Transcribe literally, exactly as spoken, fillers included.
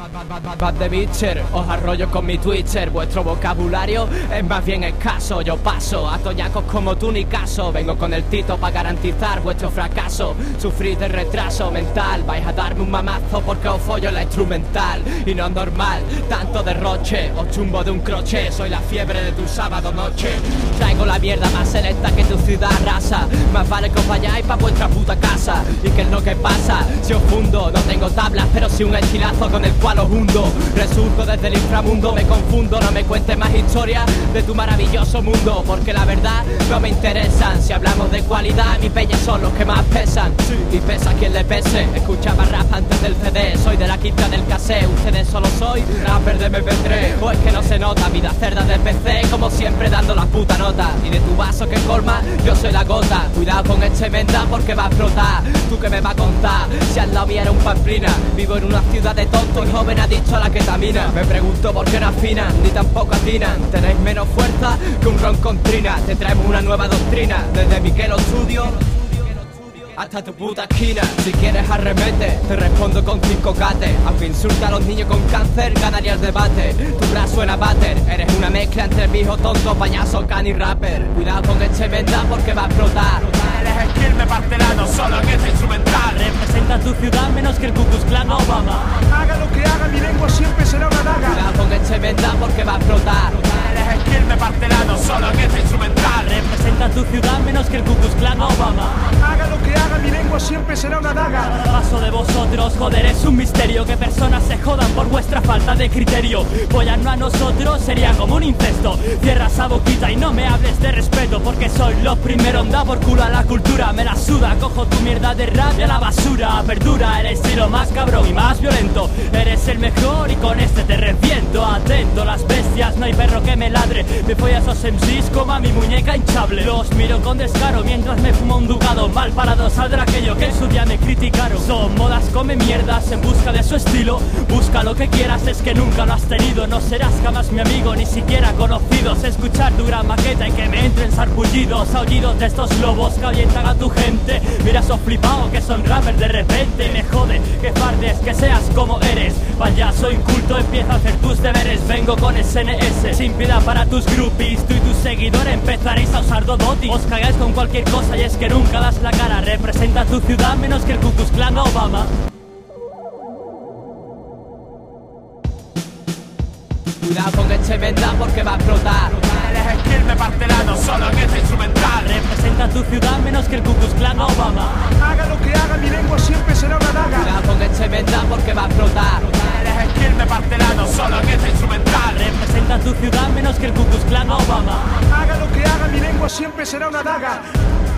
Bad de Bitcher, os arrollo con mi Twitcher. Vuestro vocabulario es más bien escaso. Yo paso a toñacos como tú ni caso. Vengo con el Tito para garantizar vuestro fracaso. Sufrís de retraso mental. Vais a darme un mamazo porque os follo la instrumental. Y no es normal, tanto derroche. Os chumbo de un crochet, soy la fiebre de tu sábado noche. Traigo la mierda más selecta que tu ciudad raza. Más vale que os vayáis pa' vuestra puta casa. ¿Y qué es lo que pasa? Si os fundo, no tengo tablas, pero sí un estilazo con el cual os hundo. Resurjo desde el inframundo, me confundo. No me cuentes más historias de tu maravilloso mundo, porque la verdad no me interesan. Si hablamos de cualidad, mis peñas son los que más pesan. Y pesa quien le pese. Escuchaba rap antes del C D. Soy de la quinta del cassette. Ustedes solo soy rapper de M P tres. O es que no se nota, vida cerda del P C. Como siempre dando la puta nota. Y de tu vaso que colma, yo soy la gota. Cuidado con este menda porque va a explotar. Tú que me vas a contar, si al lado mía era un pamplina. Vivo en una ciudad de tontos y joven adicto a la ketamina. Me pregunto por qué no afinan, ni tampoco atinan. Tenéis menos fuerza que un ron con trina. Te traemos una nueva doctrina, desde Miquelo Studio hasta tu puta esquina. Si quieres arremete, te respondo con cinco cates. Aunque insulta a los niños con cáncer, ganaría el debate. Tu rap suena bater, eres una mezcla entre viejo tonto, payaso, can y rapper. Cuidado con este menda porque va a explotar. Eres skill de partelano, solo en este instrumental. Representa tu ciudad menos que el Ku Klux Klan Obama. Haga lo que haga, mi lengua siempre será una daga. Cuidado con este menda porque va a explotar. Eres skill de partelano, solo en este instrumental. Representa tu ciudad menos que el Ku Klux Klan Obama. Haga lo que haga, mi lengua siempre será una daga. Paso de vosotros, joder, es un misterio que personas se jodan por vuestra falta de criterio. Follarnos a nosotros sería como un incesto. Cierra esa boquita y no me hables de respeto, porque soy los primeros en dar por culo a la cultura. Me la suda, cojo tu mierda de rap y a la basura. Perdura, eres lo más cabrón y más violento. Eres el mejor y con este te reviento. Atento, las bestias, no hay perro que me ladre. Me voy a esos M Cs como a mi muñeca hinchable. Los miro con descaro mientras me fumo un ducado. Mal parado saldrá aquello que en su día me criticaron. Son modas, come mierdas en busca de su estilo. Busca lo que quieras, es que nunca lo has tenido. No serás jamás mi amigo, ni siquiera conocidos. Escuchar tu gran maqueta y que me entren sarpullidos. Aullidos de estos lobos que ahuyentan a tu gente. Mira esos flipados que son rappers de repente. Me jode que fardes, que seas como eres. Payaso inculto, empieza a hacer tus deberes. Vengo con S N S, sin piedad para tus groupies. Tú y tus seguidores empezaréis a usar Dodoti. Os cagáis con cualquier cosa y es que nunca das la cara. Representa tu ciudad menos que el Ku Klux Klan Obama. Cuidado con este menda porque va a explotar. Eres skill de partelano, solo en este instrumental. Representa tu ciudad menos que el Ku Klux Klan Obama. Haga lo que haga, mi lengua siempre será una daga. Cuidado con este menda porque va a explotar. Eres skill de partelano, solo en este instrumental. Representa tu ciudad menos que el Ku Klux Klan Obama. Haga lo que haga, mi lengua siempre será una daga.